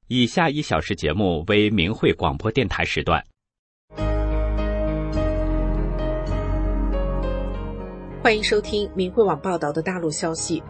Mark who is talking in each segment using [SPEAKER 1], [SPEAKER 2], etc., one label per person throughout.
[SPEAKER 1] 以下1小时节目为明慧广播电台时段。
[SPEAKER 2] 欢迎收听明慧网报道的大陆消息。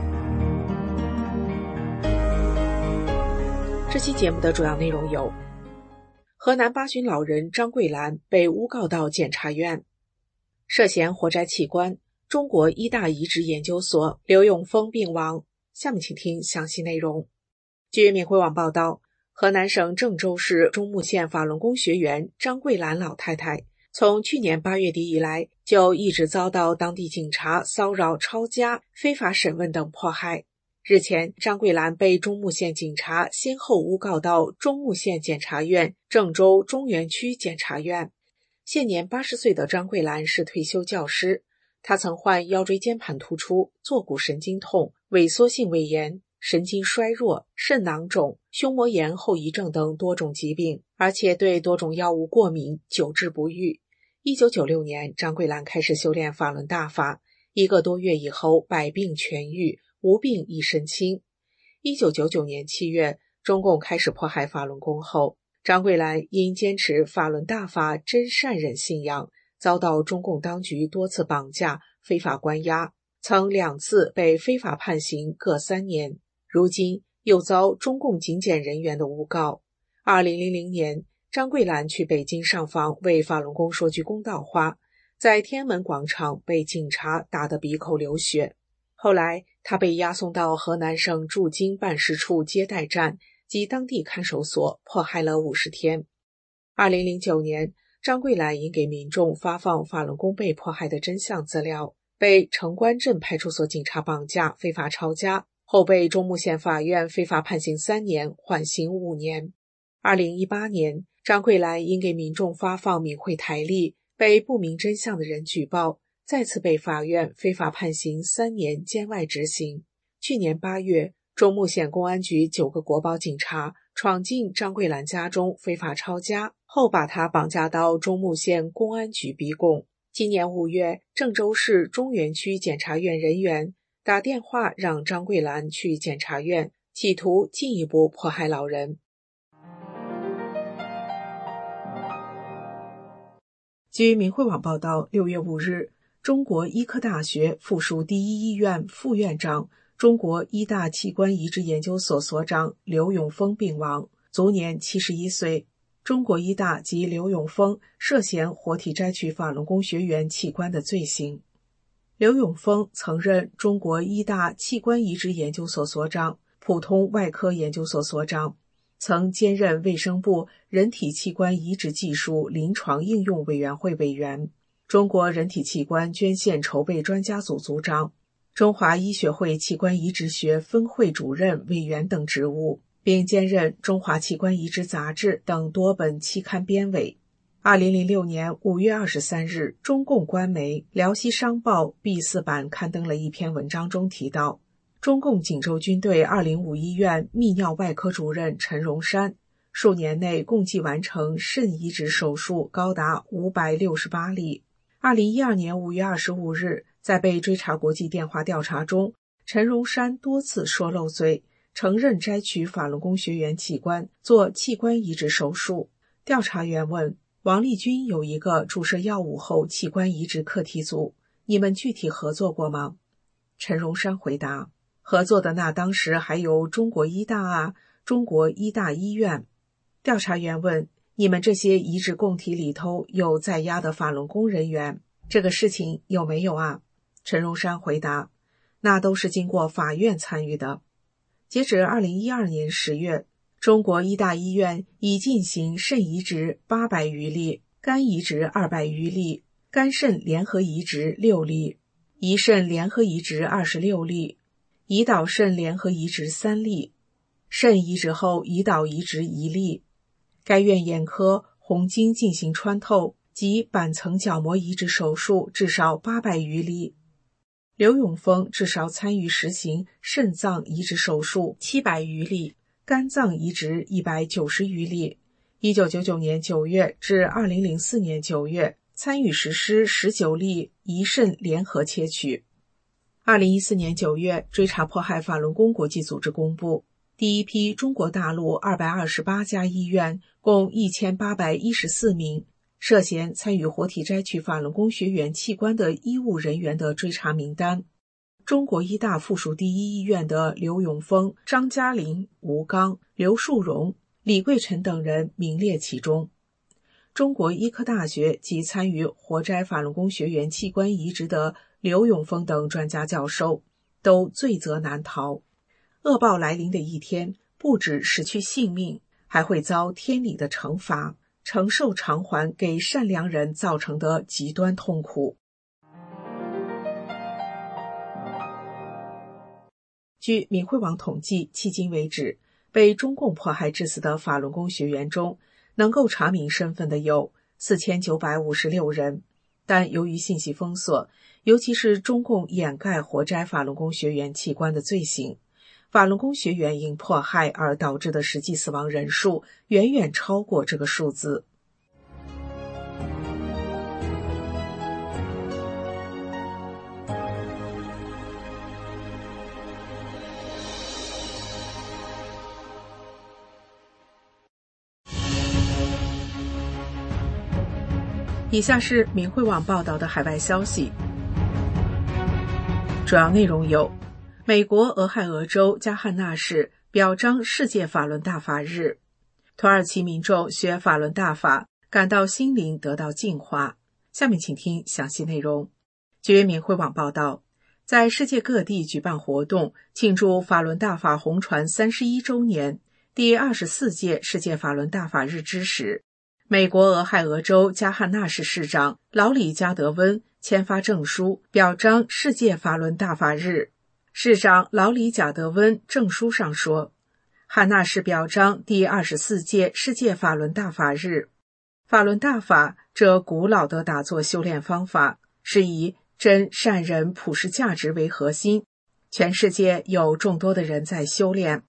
[SPEAKER 2] 这期节目的主要内容有：河南八旬老人张桂兰被诬告到检察院，涉嫌活摘器官，中国医大移植研究所刘永峰病亡。下面请听详细内容。据明慧网报道，河南省郑州市中牟县法轮功学员张桂兰老太太从去年8月底以来，就一直遭到当地警察骚扰、抄家、非法审问等迫害。日前，张桂兰被中牟县警察先后诬告到中牟县检察院、郑州中原区检察院。现年80岁的张桂兰是退休教师，她曾患腰椎间盘突出、坐骨神经痛、萎缩性胃炎、神经衰弱、肾囊肿、胸膜炎后遗症等多种疾病，而且对多种药物过敏，久治不愈。1996年，张桂兰开始修炼法轮大法，1个多月以后百病痊愈，无病一身轻。1999年7月，中共开始迫害法轮功后，张桂兰因坚持法轮大法真善忍信仰，遭到中共当局多次绑架、非法关押，曾2次被非法判刑各3年，如今又遭中共警检人员的诬告。2000年，张桂兰去北京上访为法轮功说句公道话，在天安门广场被警察打得鼻口流血。后来她被押送到河南省驻京办事处接待站及当地看守所，迫害了50天。2009年，张桂兰因给民众发放法轮功被迫害的真相资料，被城关镇派出所警察绑架、非法抄家，后被中牟县法院非法判刑3年，缓刑5年。2018年，张桂兰因给民众发放闽会台历，被不明真相的人举报，再次被法院非法判刑3年监外执行。去年8月，中牟县公安局9个国保警察闯进张桂兰家中非法抄家，后把她绑架到中牟县公安局逼供。今年5月，郑州市中原区检察院人员打电话让张桂兰去检察院，企图进一步迫害老人。据明慧网报道，6月5日，中国医科大学附属第一医院副院长、中国医大器官移植研究所所长刘永峰病亡，卒年71岁。中国医大及刘永峰涉嫌活体摘取法轮功学员器官的罪行。刘永峰曾任中国医大器官移植研究所所长、普通外科研究所所长，曾兼任卫生部人体器官移植技术临床应用委员会委员、中国人体器官捐献筹备专家组组长、中华医学会器官移植学分会主任委员等职务，并兼任中华器官移植杂志等多本期刊编委。2006年5月23日，中共官媒《辽西商报》B4版刊登了一篇文章，中提到，中共锦州军队205医院泌尿外科主任陈荣山数年内共计完成肾移植手术高达568例。2012年5月25日，在被追查国际电话调查中，陈荣山多次说漏嘴，承认摘取法轮功学员器官做器官移植手术。调查员问，王立军有一个注射药物后器官移植课题组，你们具体合作过吗？陈荣山回答，合作的那当时还有中国医大啊，中国医大医院。调查员问，你们这些移植供体里头有在押的法轮功人员，这个事情有没有啊？陈荣山回答，那都是经过法院参与的。截止2012年10月，中国医大医院已进行肾移植800余例，肝移植200余例，肝肾联合移植6例，胰肾联合移植26例，胰岛肾联合移植3例，肾移植后胰岛移植1例。该院眼科、红筋进行穿透及板层角膜移植手术至少800余例。刘永峰至少参与实行肾脏移植手术700余例，肝脏移植190余例。1999年9月至2004年9月，参与实施19例胰肾联合切取。2014年9月，追查迫害法轮功国际组织公布， 第一批中国大陆228家医院共1814名涉嫌参与活体摘取法轮功学员器官的医务人员的追查名单。中国医大附属第一医院的刘永峰、张嘉林、吴刚、刘树荣、李桂臣等人名列其中。中国医科大学及参与活摘法轮功学员器官移植的刘永峰等专家教授都罪责难逃。恶报来临的一天，不止失去性命，还会遭天理的惩罚，承受偿还给善良人造成的极端痛苦。据民汇网统计，迄今为止，被中共迫害致死的法轮功学员中，能够查明身份的有4956人，但由于信息封锁，尤其是中共掩盖活摘法轮功学员器官的罪行，法轮功学员因迫害而导致的实际死亡人数远远超过这个数字。以下是民汇网报道的海外消息，主要内容有：美国俄亥俄州加汉纳市表彰世界法轮大法日；土耳其民众学法轮大法，感到心灵得到净化。下面请听详细内容。据民汇网报道，在世界各地举办活动庆祝法轮大法红传31周年第24届世界法轮大法日之时，美国俄亥俄州加汉纳市市长劳里·加德温签发证书，表彰世界法轮大法日。市长劳里·贾德温证书上说，汉纳市表彰第24届世界法轮大法日。法轮大法这古老的打坐修炼方法是以真善人普世价值为核心，全世界有众多的人在修炼。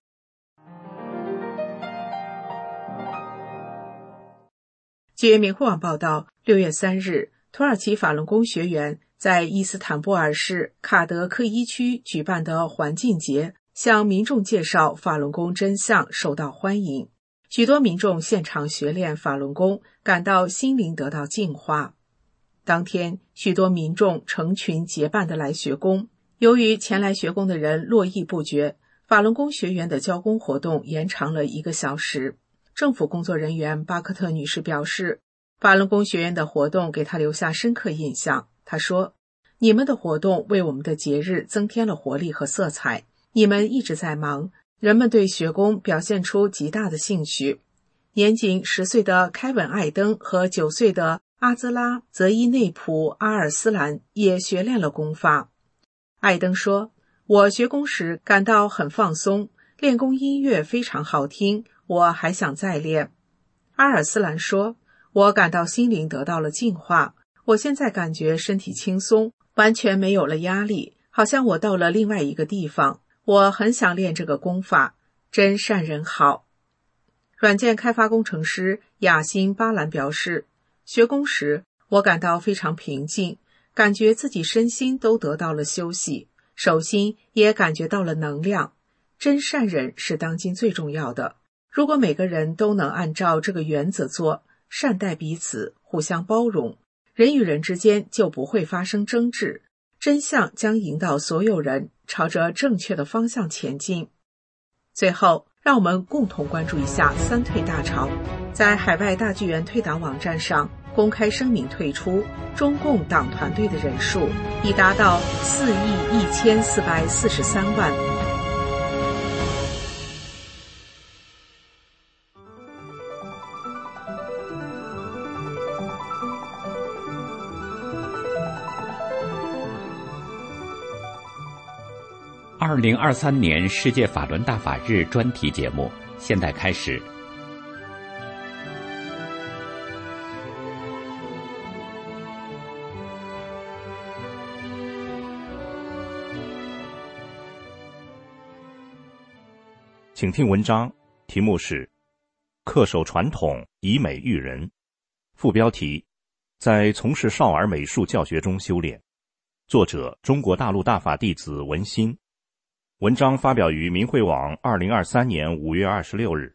[SPEAKER 2] 据民汇网报道，6月3日，土耳其法轮功学员在伊斯坦布尔市卡德克伊区举办的环境节，向民众介绍法轮功真相，受到欢迎。许多民众现场学练法轮功，感到心灵得到净化。当天，许多民众成群结伴地来学功。由于前来学功的人络绎不绝，法轮功学员的教功活动延长了1个小时。政府工作人员巴克特女士表示，法轮功学员的活动给她留下深刻印象。她说，你们的活动为我们的节日增添了活力和色彩，你们一直在忙，人们对学功表现出极大的兴趣。年仅10岁的凯文·艾登和9岁的阿兹拉·泽伊内普·阿尔斯兰也学练了功法。艾登说，我学功时感到很放松，练功音乐非常好听，我还想再练。阿尔斯兰说，我感到心灵得到了净化，我现在感觉身体轻松，完全没有了压力，好像我到了另外一个地方，我很想练这个功法，真善人好。软件开发工程师雅辛·巴兰表示，学功时我感到非常平静，感觉自己身心都得到了休息，手心也感觉到了能量。真善忍是当今最重要的，如果每个人都能按照这个原则做，善待彼此，互相包容，人与人之间就不会发生争执，真相将引导所有人朝着正确的方向前进。最后，让我们共同关注一下三退大潮。在海外大剧院退党网站上公开声明退出，中共党团队的人数已达到4.1443亿。
[SPEAKER 1] 2023年世界法轮大法日专题节目现在开始。
[SPEAKER 3] 请听文章，题目是恪守传统，以美育人。副标题：在从事少儿美术教学中修炼。作者：中国大陆大法弟子文心。 文章发表于明慧网2023年5月26日。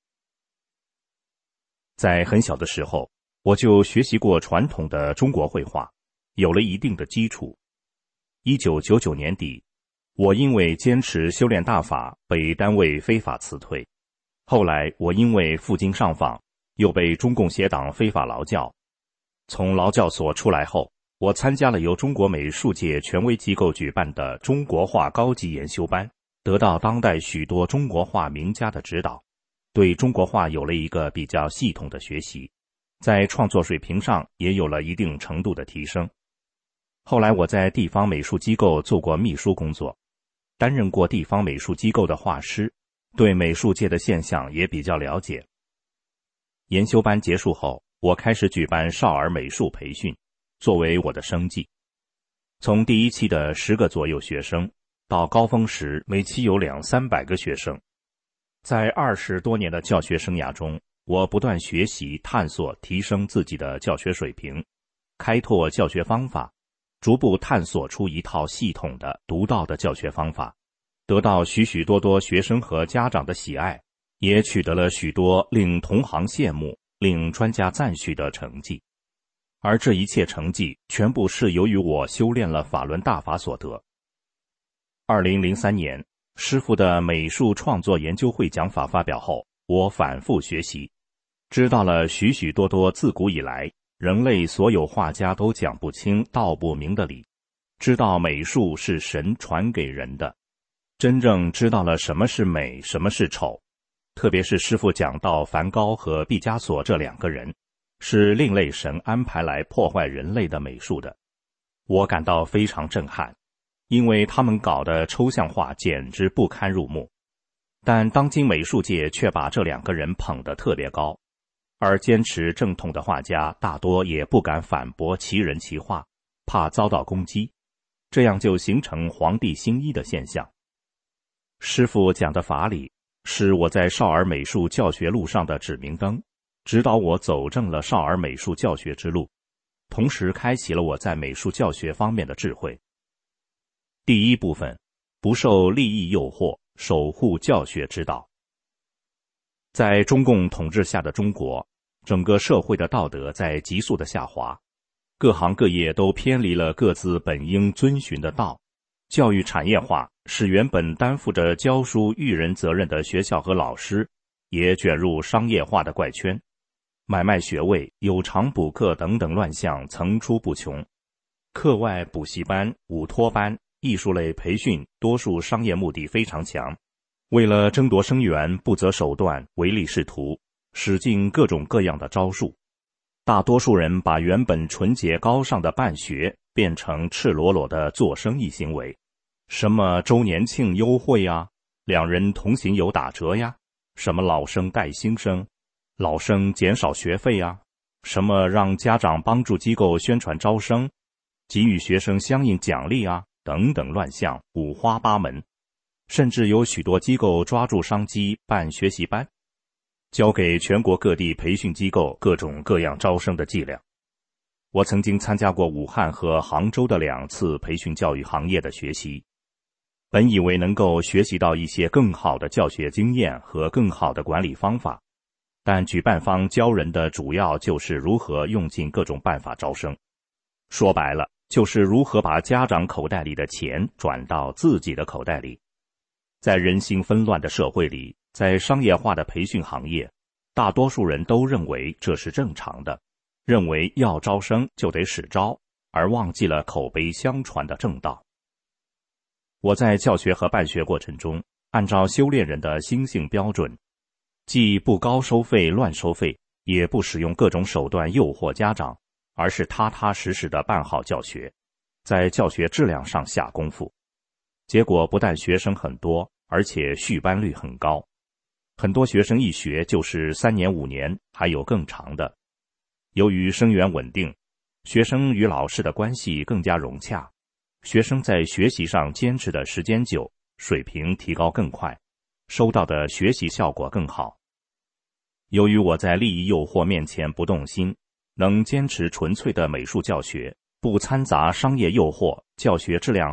[SPEAKER 3] 在很小的时候，我就学习过传统的中国绘画，有了一定的基础。1999年底，我因为坚持修炼大法，被单位非法辞退。后来我因为赴京上访，又被中共协党非法劳教。从劳教所出来后，我参加了由中国美术界权威机构举办的中国画高级研修班，得到当代许多中国画名家的指导，对中国画有了一个比较系统的学习，在创作水平上也有了一定程度的提升。后来我在地方美术机构做过秘书工作，担任过地方美术机构的画师，对美术界的现象也比较了解。研修班结束后，我开始举办少儿美术培训，作为我的生计。从第一期的10个左右学生，到高峰时每期有200-300个学生。在20多年的教学生涯中，我不断学习、探索、提升自己的教学水平，开拓教学方法，逐步探索出一套系统的、独到的教学方法，得到许许多多学生和家长的喜爱，也取得了许多令同行羡慕、令专家赞许的成绩。而这一切成绩全部是由于我修炼了法轮大法所得。2003年，师父的美术创作研究会讲法发表后，我反复学习，知道了许许多多自古以来人类所有画家都讲不清道不明的理，知道美术是神传给人的，真正知道了什么是美，什么是丑。特别是师父讲到梵高和毕加索这2个人，是另类神安排来破坏人类的美术的，我感到非常震撼，因为他们搞的抽象画简直不堪入目。但当今美术界却把这2个人捧得特别高，而坚持正统的画家大多也不敢反驳其人其画，怕遭到攻击，这样就形成皇帝新衣的现象。师父讲的法理是我在少儿美术教学路上的指明灯，指导我走正了少儿美术教学之路，同时开启了我在美术教学方面的智慧。第一部分，不受利益诱惑，守护教学之道。在中共统治下的中国，整个社会的道德在急速的下滑，各行各业都偏离了各自本应遵循的道，教育产业化使原本担负着教书育人责任的学校和老师也卷入商业化的怪圈，买卖学位、有偿补课等等乱象层出不穷，课外补习班、舞托班、艺术类培训多数商业目的非常强，为了争夺生源不择手段，唯利是图，使尽各种各样的招数。大多数人把原本纯洁高尚的办学变成赤裸裸的做生意行为，什么周年庆优惠啊，2人同行有打折呀，什么老生带新生，老生减少学费啊，什么让家长帮助机构宣传招生，给予学生相应奖励啊，等等乱象五花八门，甚至有许多机构抓住商机办学习班，交给全国各地培训机构各种各样招生的伎俩。我曾经参加过武汉和杭州的2次培训教育行业的学习，本以为能够学习到一些更好的教学经验和更好的管理方法，但举办方教人的主要就是如何用尽各种办法招生，说白了就是如何把家长口袋里的钱转到自己的口袋里。在人心纷乱的社会里，在商业化的培训行业，大多数人都认为这是正常的，认为要招生就得使招，而忘记了口碑相传的正道。我在教学和办学过程中，按照修炼人的心性标准，既不高收费乱收费，也不使用各种手段诱惑家长，而是踏踏实实地办好教学，在教学质量上下功夫。结果不但学生很多，而且续班率很高，很多学生一学就是3年5年，还有更长的。由于生源稳定，学生与老师的关系更加融洽，学生在学习上坚持的时间久，水平提高更快，收到的学习效果更好。由于我在利益诱惑面前不动心，能坚持纯粹的美术教学，不掺杂商业诱惑，教学质量好，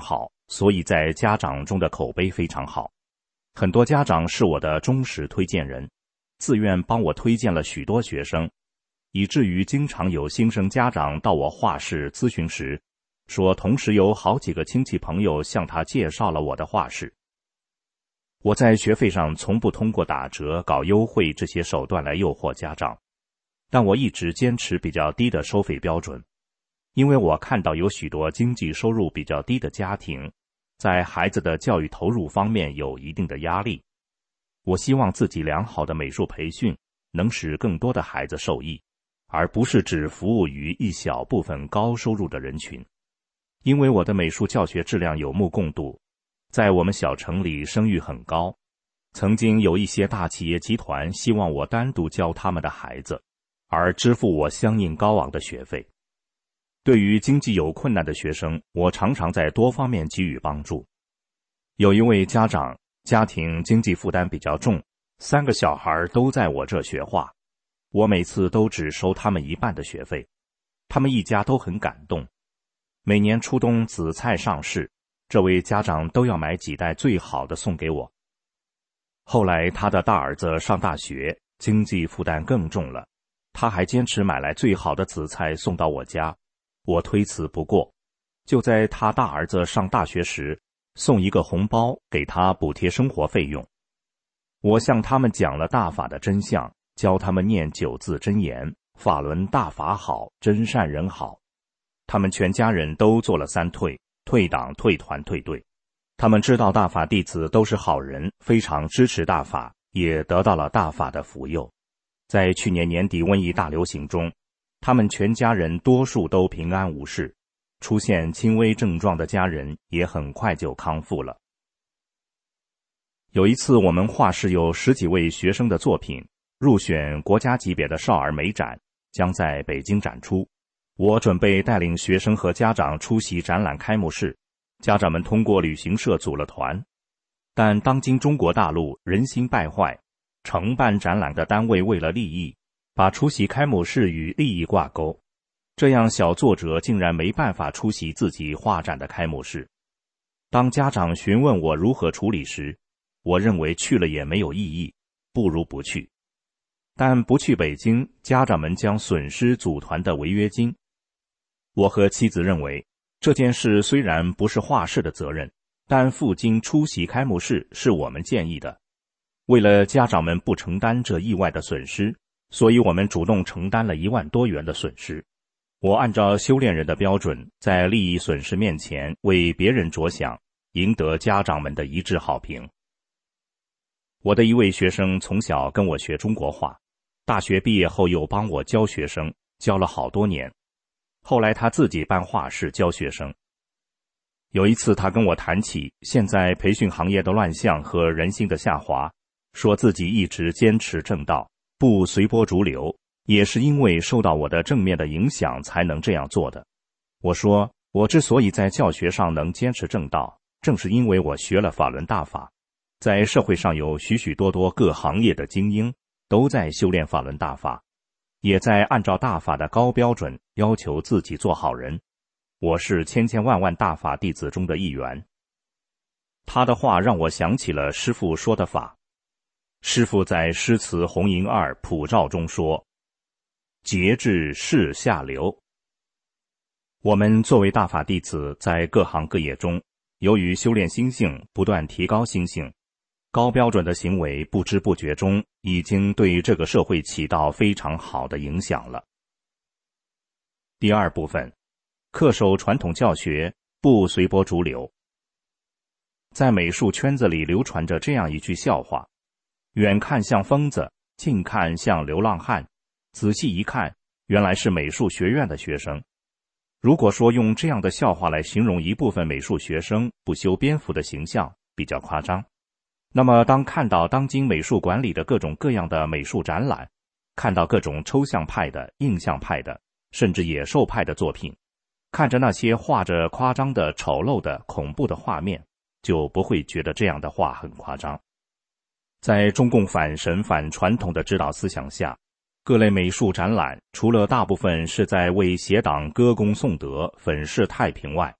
[SPEAKER 3] 所以在家长中的口碑非常好。很多家长是我的忠实推荐人，自愿帮我推荐了许多学生，以至于经常有新生家长到我画室咨询时，说同时有好几个亲戚朋友向他介绍了我的画室。我在学费上从不通过打折、搞优惠这些手段来诱惑家长，但我一直坚持比较低的收费标准，因为我看到有许多经济收入比较低的家庭，在孩子的教育投入方面有一定的压力。我希望自己良好的美术培训能使更多的孩子受益，而不是只服务于一小部分高收入的人群。因为我的美术教学质量有目共睹，在我们小城里声誉很高，曾经有一些大企业集团希望我单独教他们的孩子，而支付我相应高昂的学费。对于经济有困难的学生，我常常在多方面给予帮助。有一位家长，家庭经济负担比较重，3个小孩都在我这学画，我每次都只收他们一半的学费，他们一家都很感动。每年初冬紫菜上市，这位家长都要买几袋最好的送给我。后来他的大儿子上大学，经济负担更重了，他还坚持买来最好的紫菜送到我家，我推辞不过，就在他大儿子上大学时，送一个红包给他补贴生活费用。我向他们讲了大法的真相，教他们念9字真言：法轮大法好，真善人好。他们全家人都做了3退，退党、退团、退队。他们知道大法弟子都是好人，非常支持大法，也得到了大法的福佑。在去年年底瘟疫大流行中，他们全家人多数都平安无事，出现轻微症状的家人也很快就康复了。有一次我们画室有10几位学生的作品入选国家级别的少儿美展，将在北京展出。我准备带领学生和家长出席展览开幕式，家长们通过旅行社组了团。但当今中国大陆人心败坏，承办展览的单位为了利益，把出席开幕式与利益挂钩，这样小作者竟然没办法出席自己画展的开幕式。当家长询问我如何处理时，我认为去了也没有意义，不如不去。但不去北京，家长们将损失组团的违约金。我和妻子认为，这件事虽然不是画室的责任，但赴京出席开幕式是我们建议的。为了家长们不承担这意外的损失，所以我们主动承担了1万多元的损失。我按照修炼人的标准，在利益损失面前为别人着想，赢得家长们的一致好评。我的一位学生从小跟我学中国画，大学毕业后又帮我教学生，教了好多年。后来他自己办画室教学生。有一次他跟我谈起现在培训行业的乱象和人心的下滑，说自己一直坚持正道，不随波逐流，也是因为受到我的正面的影响才能这样做的。我说，我之所以在教学上能坚持正道，正是因为我学了法轮大法。在社会上有许许多多各行业的精英都在修炼法轮大法，也在按照大法的高标准要求自己做好人。我是千千万万大法弟子中的一员。他的话让我想起了师父说的法。师父在诗词红银二普照中说，节制是下流。我们作为大法弟子，在各行各业中，由于修炼心性，不断提高心性，高标准的行为不知不觉中已经对这个社会起到非常好的影响了。第2部分，恪守传统教学，不随波逐流。在美术圈子里流传着这样一句笑话，远看像疯子，近看像流浪汉，仔细一看，原来是美术学院的学生。如果说用这样的笑话来形容一部分美术学生不修边幅的形象，比较夸张。那么当看到当今美术馆里的各种各样的美术展览，看到各种抽象派的、印象派的，甚至野兽派的作品，看着那些画着夸张的、丑陋的、恐怖的画面，就不会觉得这样的话很夸张。在中共反神反传统的指导思想下，各类美术展览除了大部分是在为邪党歌功颂德、粉饰太平外，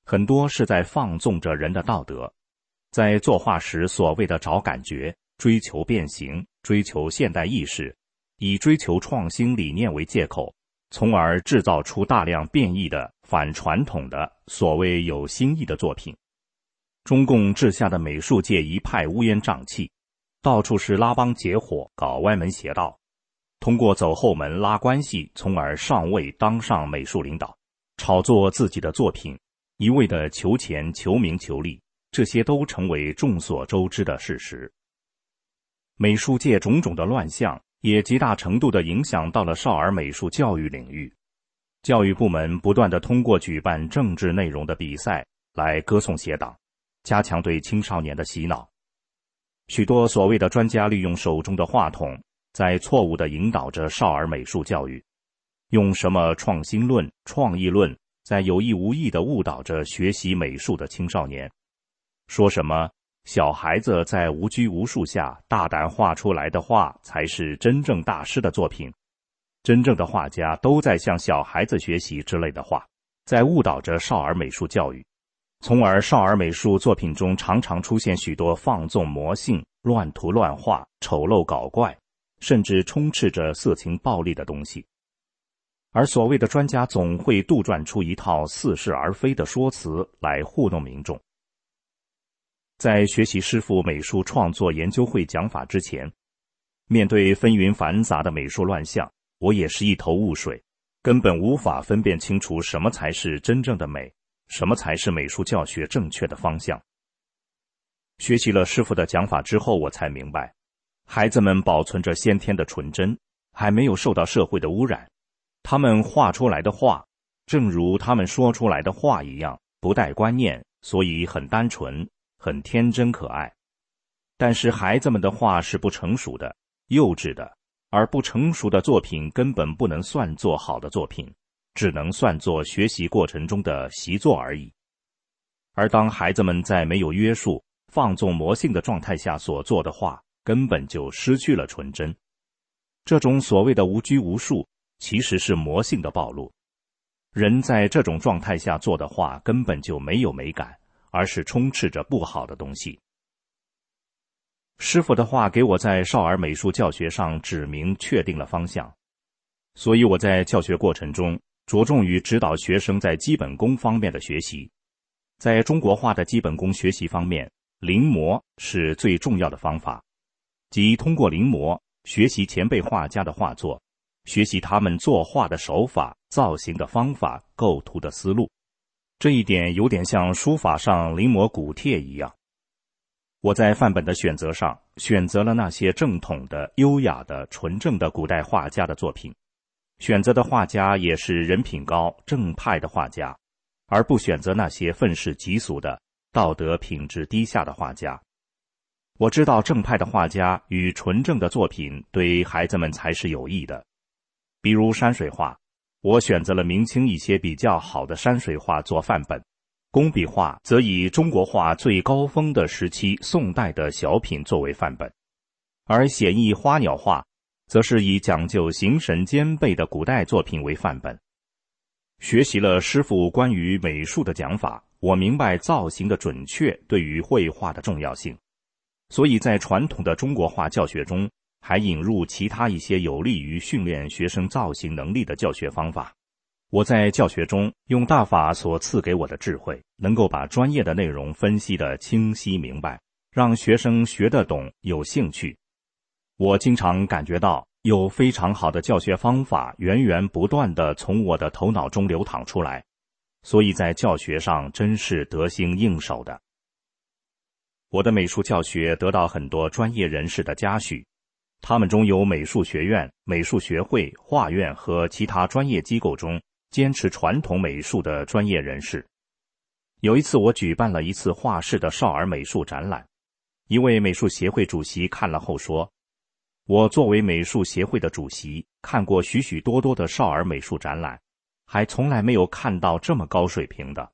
[SPEAKER 3] 很多是在放纵着人的道德，在作画时所谓的找感觉、追求变形、追求现代意识，以追求创新理念为借口，从而制造出大量变异的、反传统的、所谓有新意的作品。中共治下的美术界一派乌烟瘴气，到处是拉帮结伙，搞歪门邪道，通过走后门拉关系，从而上位当上美术领导，炒作自己的作品，一味的求钱、求名、求利，这些都成为众所周知的事实。美术界种种的乱象也极大程度地影响到了少儿美术教育领域。教育部门不断地通过举办政治内容的比赛来歌颂邪党，加强对青少年的洗脑。许多所谓的专家利用手中的话筒，在错误地引导着少儿美术教育，用什么创新论、创意论，在有意无意地误导着学习美术的青少年，说什么小孩子在无拘无束下大胆画出来的画才是真正大师的作品，真正的画家都在向小孩子学习之类的话，在误导着少儿美术教育，从而少儿美术作品中常常出现许多放纵魔性、乱涂乱画、丑陋搞怪，甚至充斥着色情暴力的东西。而所谓的专家总会杜撰出一套似是而非的说辞来糊弄民众。在学习师傅美术创作研究会讲法之前，面对纷纭繁杂的美术乱象，我也是一头雾水，根本无法分辨清楚什么才是真正的美，什么才是美术教学正确的方向。学习了师傅的讲法之后，我才明白，孩子们保存着先天的纯真，还没有受到社会的污染，他们画出来的画，正如他们说出来的话一样，不带观念，所以很单纯，很天真可爱。但是孩子们的画是不成熟的、幼稚的，而不成熟的作品根本不能算作好的作品，只能算作学习过程中的习作而已。而当孩子们在没有约束、放纵魔性的状态下所做的画，根本就失去了纯真。这种所谓的无拘无束，其实是魔性的暴露。人在这种状态下做的画根本就没有美感，而是充斥着不好的东西。师傅的话给我在少儿美术教学上指明确定了方向，所以我在教学过程中着重于指导学生在基本功方面的学习。在中国画的基本功学习方面，临摹是最重要的方法，即通过临摹学习前辈画家的画作，学习他们作画的手法、造型的方法、构图的思路。这一点有点像书法上临摹古帖一样。我在范本的选择上选择了那些正统的、优雅的、纯正的古代画家的作品，选择的画家也是人品高、正派的画家，而不选择那些愤世嫉俗的、道德品质低下的画家。我知道正派的画家与纯正的作品对孩子们才是有益的。比如山水画，我选择了明清一些比较好的山水画做范本，工笔画则以中国画最高峰的时期宋代的小品作为范本，而写意花鸟画则是以讲究形神兼备的古代作品为范本。学习了师傅关于美术的讲法，我明白造型的准确对于绘画的重要性，所以在传统的中国画教学中还引入其他一些有利于训练学生造型能力的教学方法。我在教学中用大法所赐给我的智慧，能够把专业的内容分析得清晰明白，让学生学得懂、有兴趣。我经常感觉到有非常好的教学方法源源不断地从我的头脑中流淌出来，所以在教学上真是得心应手的。我的美术教学得到很多专业人士的嘉许，他们中有美术学院、美术学会、画院和其他专业机构中坚持传统美术的专业人士。有一次我举办了一次画室的少儿美术展览，一位美术协会主席看了后说，我作为美术协会的主席，看过许许多多的少儿美术展览，还从来没有看到这么高水平的。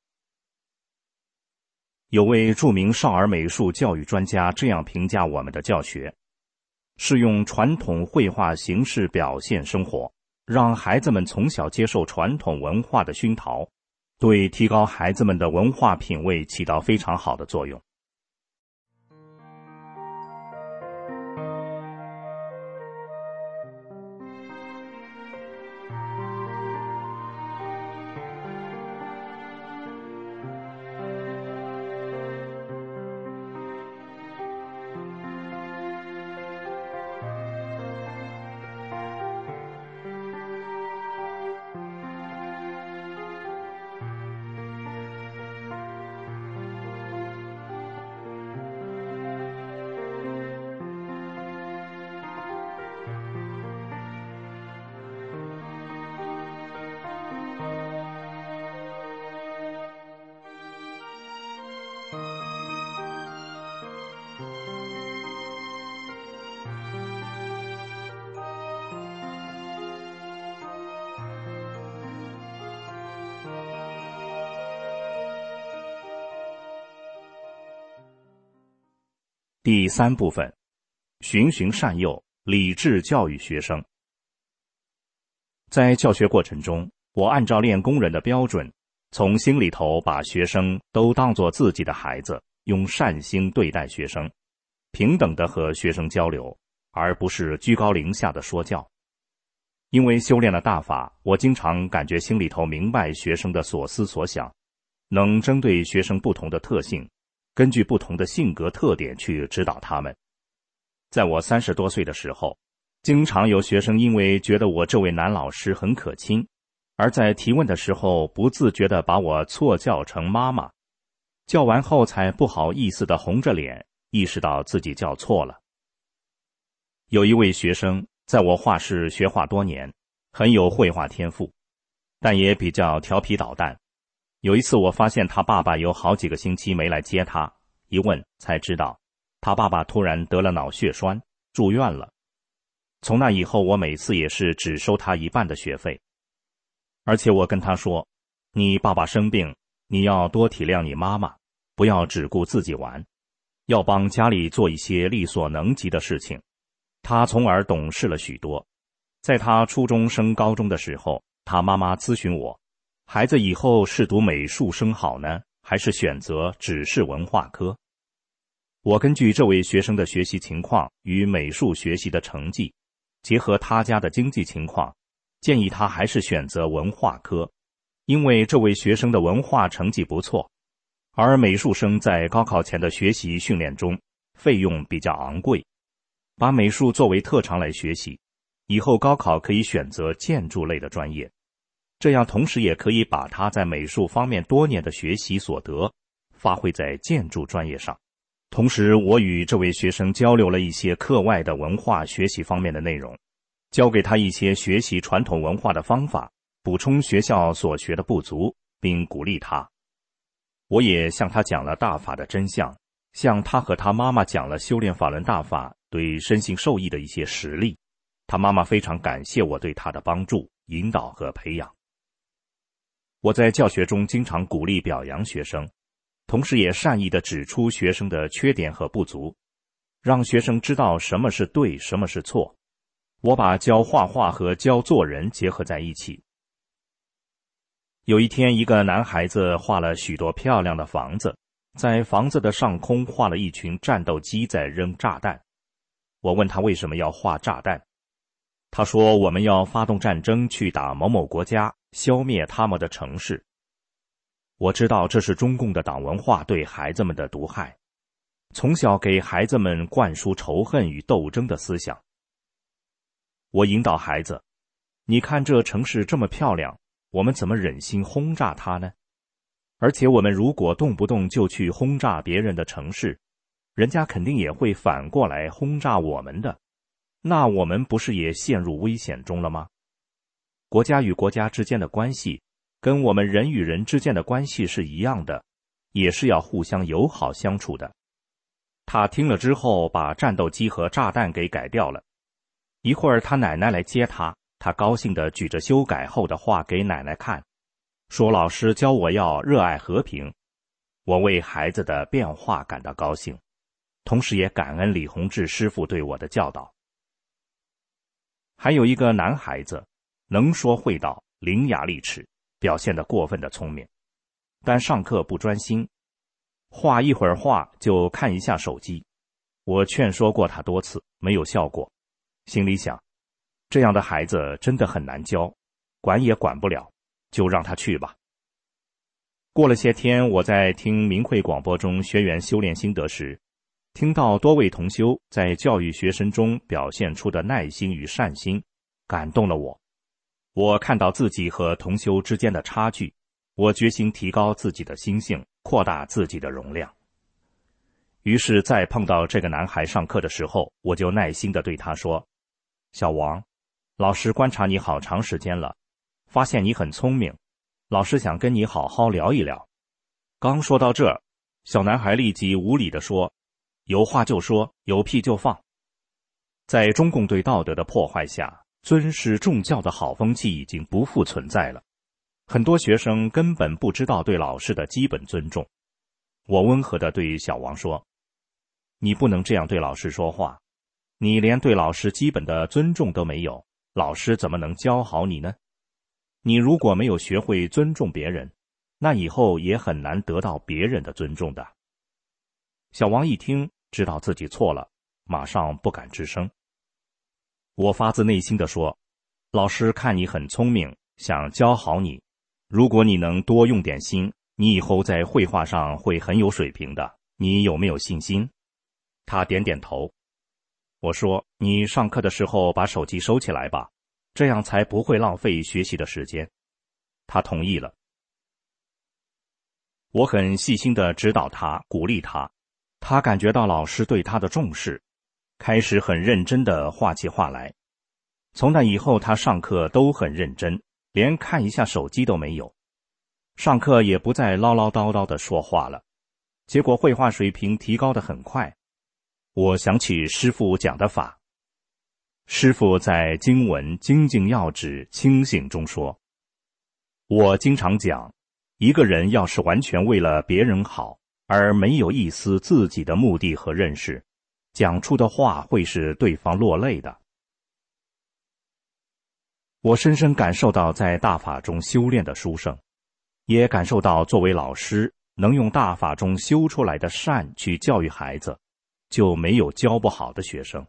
[SPEAKER 3] 有位著名少儿美术教育专家这样评价我们的教学，是用传统绘画形式表现生活，让孩子们从小接受传统文化的熏陶， 对提高孩子们的文化品味起到非常好的作用。第3部分，循循善诱，理智教育学生。在教学过程中，我按照练功人的标准，从心里头把学生都当作自己的孩子，用善心对待学生，平等地和学生交流，而不是居高临下的说教。因为修炼了大法，我经常感觉心里头明白学生的所思所想，能针对学生不同的特性，根据不同的性格特点去指导他们。在我30多岁的时候，经常有学生因为觉得我这位男老师很可亲，而在提问的时候不自觉地把我错叫成妈妈，叫完后才不好意思地红着脸，意识到自己叫错了。有一位学生在我画室学画多年，很有绘画天赋，但也比较调皮捣蛋。有一次我发现他爸爸有好几个星期没来接他，一问才知道他爸爸突然得了脑血栓，住院了。从那以后，我每次也是只收他一半的学费。而且我跟他说，你爸爸生病，你要多体谅你妈妈，不要只顾自己玩，要帮家里做一些力所能及的事情。他从而懂事了许多。在他初中升高中的时候，他妈妈咨询我，孩子以后是读美术生好呢，还是选择只是文化科？我根据这位学生的学习情况与美术学习的成绩，结合他家的经济情况，建议他还是选择文化科，因为这位学生的文化成绩不错，而美术生在高考前的学习训练中费用比较昂贵，把美术作为特长来学习，以后高考可以选择建筑类的专业，这样同时也可以把他在美术方面多年的学习所得发挥在建筑专业上。同时我与这位学生交流了一些课外的文化学习方面的内容，教给他一些学习传统文化的方法，补充学校所学的不足，并鼓励他。我也向他讲了大法的真相，向他和他妈妈讲了修炼法轮大法对身心受益的一些实例。他妈妈非常感谢我对他的帮助、引导和培养。我在教学中经常鼓励表扬学生，同时也善意地指出学生的缺点和不足，让学生知道什么是对，什么是错。我把教画画和教做人结合在一起。有一天，一个男孩子画了许多漂亮的房子，在房子的上空画了一群战斗机在扔炸弹。我问他为什么要画炸弹，他说我们要发动战争去打某某国家，消灭他们的城市。我知道这是中共的党文化对孩子们的毒害，从小给孩子们灌输仇恨与斗争的思想。我引导孩子，你看这城市这么漂亮，我们怎么忍心轰炸它呢？而且我们如果动不动就去轰炸别人的城市，人家肯定也会反过来轰炸我们的，那我们不是也陷入危险中了吗？国家与国家之间的关系跟我们人与人之间的关系是一样的，也是要互相友好相处的。他听了之后，把战斗机和炸弹给改掉了。一会儿他奶奶来接他，他高兴地举着修改后的画给奶奶看，说老师教我要热爱和平。我为孩子的变化感到高兴，同时也感恩李洪志师傅对我的教导。还有一个男孩子，能说会道，伶牙俐齿，表现得过分的聪明， 但上课不专心，画一会儿画就看一下手机。我劝说过他多次，没有效果。心里想，这样的孩子真的很难教，管也管不了，就让他去吧。过了些天，我在听明慧广播中学员修炼心得时，听到多位同修在教育学生中表现出的耐心与善心，感动了我。我看到自己和同修之间的差距，我决心提高自己的心性，扩大自己的容量。于是在碰到这个男孩上课的时候，我就耐心地对他说，小王，老师观察你好长时间了，发现你很聪明，老师想跟你好好聊一聊。刚说到这儿，小男孩立即无理地说，有话就说，有屁就放。在中共对道德的破坏下，尊师重教的好风气已经不复存在了。很多学生根本不知道对老师的基本尊重。我温和地对小王说，你不能这样对老师说话，你连对老师基本的尊重都没有，老师怎么能教好你呢？你如果没有学会尊重别人，那以后也很难得到别人的尊重的。小王一听，知道自己错了，马上不敢吱声。我发自内心地说，老师看你很聪明，想教好你，如果你能多用点心，你以后在绘画上会很有水平的，你有没有信心？他点点头。我说，你上课的时候把手机收起来吧，这样才不会浪费学习的时间。他同意了。我很细心地指导他，鼓励他，他感觉到老师对他的重视，开始很认真地画起画来。从那以后，他上课都很认真，连看一下手机都没有。上课也不再唠唠叨叨地说话了，结果绘画水平提高得很快。我想起师父讲的法。师父在经文精进要旨清醒中说，我经常讲，一个人要是完全为了别人好，而没有一丝自己的目的和认识，讲出的话会使对方落泪的。我深深感受到在大法中修炼的殊胜，也感受到作为老师能用大法中修出来的善去教育孩子，就没有教不好的学生。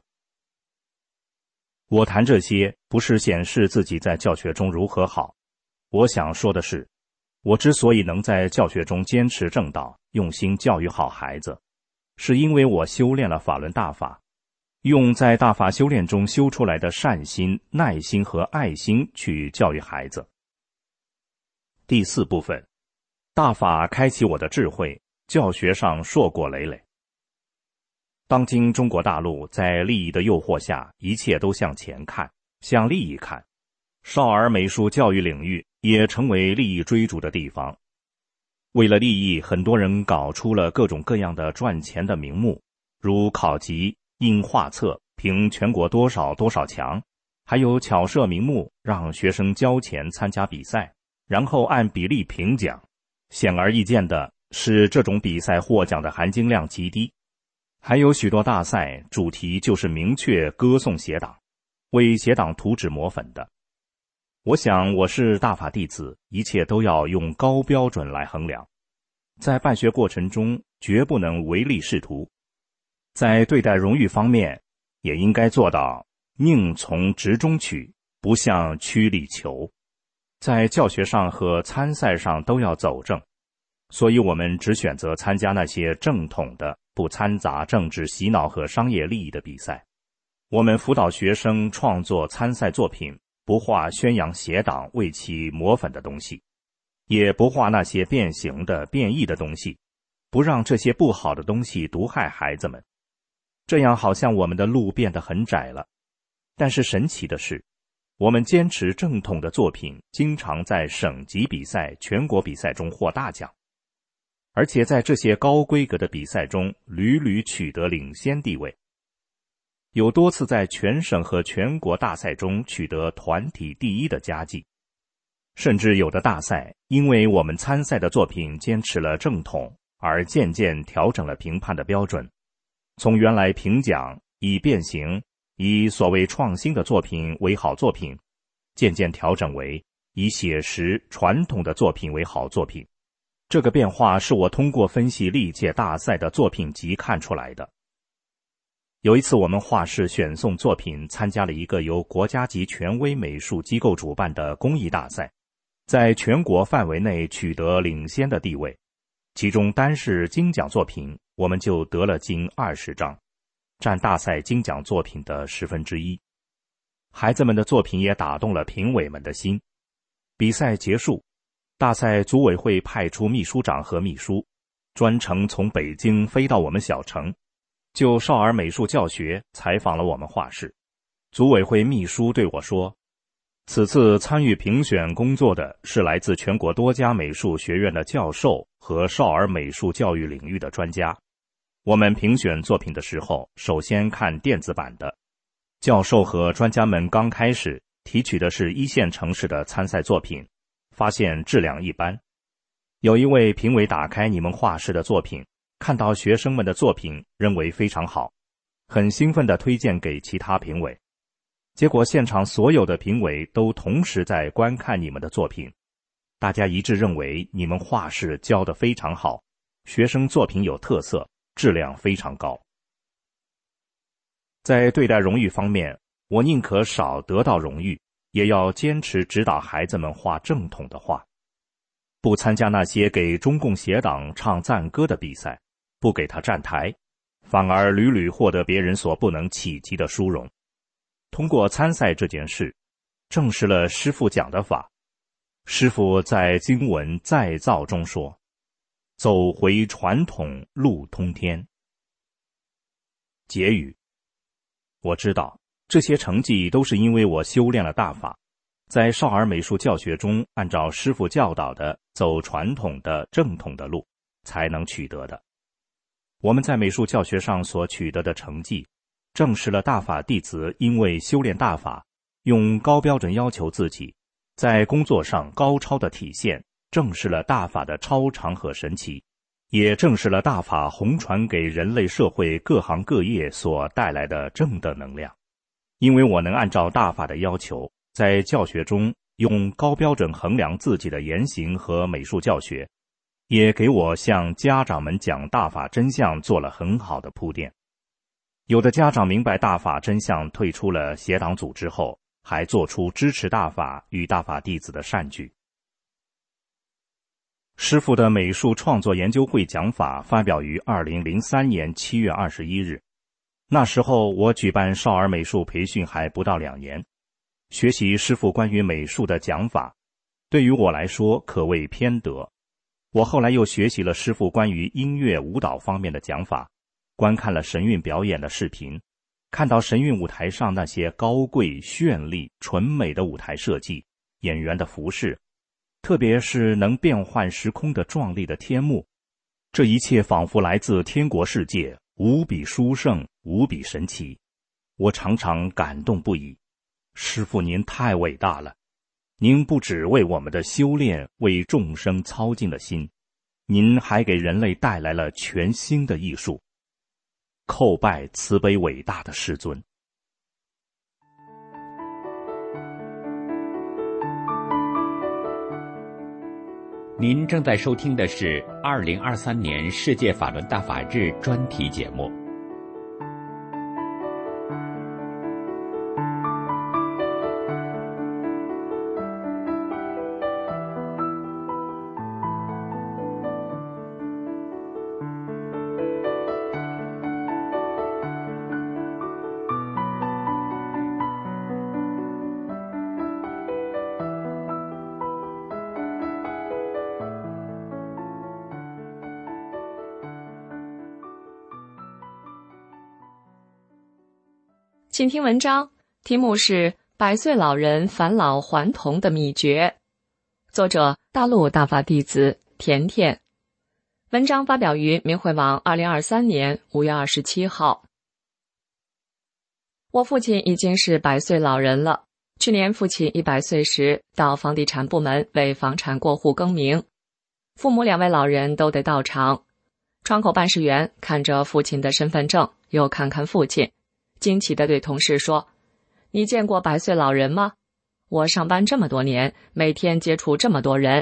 [SPEAKER 3] 我谈这些不是显示自己在教学中如何好，我想说的是，我之所以能在教学中坚持正道，用心教育好孩子，是因为我修炼了法轮大法，用在大法修炼中修出来的善心、耐心和爱心去教育孩子。第四部分，大法开启我的智慧，教学上硕果累累。当今中国大陆在利益的诱惑下，一切都向前看，向利益看，少儿美术教育领域也成为利益追逐的地方。为了利益，很多人搞出了各种各样的赚钱的名目，如考级、印画册、评全国多少多少强，还有巧设名目让学生交钱参加比赛，然后按比例评奖。显而易见的是，这种比赛获奖的含金量极低。还有许多大赛主题就是明确歌颂邪党，为邪党涂脂抹粉的。我想我是大法弟子，一切都要用高标准来衡量，在办学过程中绝不能唯利是图，在对待荣誉方面也应该做到宁从直中取，不向曲里求，在教学上和参赛上都要走正。所以我们只选择参加那些正统的，不掺杂政治洗脑和商业利益的比赛。我们辅导学生创作参赛作品，不画宣扬邪党为其抹粉的东西，也不画那些变形的变异的东西，不让这些不好的东西毒害孩子们。这样好像我们的路变得很窄了，但是神奇的是，我们坚持正统的作品经常在省级比赛、全国比赛中获大奖，而且在这些高规格的比赛中屡屡取得领先地位，有多次在全省和全国大赛中取得团体第一的佳绩。甚至有的大赛因为我们参赛的作品坚持了正统，而渐渐调整了评判的标准，从原来评奖以变形、以所谓创新的作品为好作品，渐渐调整为以写实传统的作品为好作品。 这个变化是我通过分析历届大赛的作品集看出来的。有一次我们画室选送作品参加了一个由国家级权威美术机构主办的公益大赛，在全国范围内取得领先的地位，其中单是金奖作品我们就得了近20张，占大赛金奖作品的1/10。孩子们的作品也打动了评委们的心。比赛结束，大赛组委会派出秘书长和秘书，专程从北京飞到我们小城，就少儿美术教学采访了我们画室。组委会秘书对我说，此次参与评选工作的是来自全国多家美术学院的教授和少儿美术教育领域的专家。我们评选作品的时候，首先看电子版的。教授和专家们刚开始提取的是一线城市的参赛作品，发现质量一般。有一位评委打开你们画室的作品，看到学生们的作品，认为非常好，很兴奋地推荐给其他评委。结果现场所有的评委都同时在观看你们的作品，大家一致认为你们画室教得非常好，学生作品有特色，质量非常高。在对待荣誉方面，我宁可少得到荣誉，也要坚持指导孩子们画正统的画，不参加那些给中共邪党唱赞歌的比赛，不给他站台，反而屡屡获得别人所不能企及的殊荣。通过参赛这件事，证实了师父讲的法。师父在经文再造中说，走回传统，路通天。结语，我知道这些成绩都是因为我修炼了大法，在少儿美术教学中按照师父教导的走传统的正统的路才能取得的。我们在美术教学上所取得的成绩，证实了大法弟子因为修炼大法，用高标准要求自己，在工作上高超的体现，证实了大法的超常和神奇，也证实了大法弘传给人类社会各行各业所带来的正的能量。因为我能按照大法的要求，在教学中用高标准衡量自己的言行和美术教学，也给我向家长们讲大法真相做了很好的铺垫。有的家长明白大法真相，退出了邪党组织后，还做出支持大法与大法弟子的善举。师父的美术创作研究会讲法发表于2003年7月21日。那时候我举办少儿美术培训还不到2年，学习师父关于美术的讲法，对于我来说可谓偏得。我后来又学习了师父关于音乐舞蹈方面的讲法，观看了神韵表演的视频，看到神韵舞台上那些高贵、绚丽、纯美的舞台设计，演员的服饰，特别是能变换时空的壮丽的天幕，这一切仿佛来自天国世界，无比殊胜，无比神奇。我常常感动不已。师父您太伟大了，您不只为我们的修炼，为众生操尽了心，您还给人类带来了全新的艺术。叩拜慈悲伟大的师尊。
[SPEAKER 1] 您正在收听的是2023年世界法轮大法日专题节目。
[SPEAKER 4] 请听文章，题目是《100岁老人返老还童的秘诀》，作者大陆大法弟子甜甜。文章发表于明慧网2023年5月27号。我父亲已经是100岁老人了，去年父亲100岁时到房地产部门为房产过户更名，父母2位老人都得到场。窗口办事员看着父亲的身份证，又看看父亲，惊奇地对同事说：“你见过100岁老人吗？我上班这么多年，每天接触这么多人，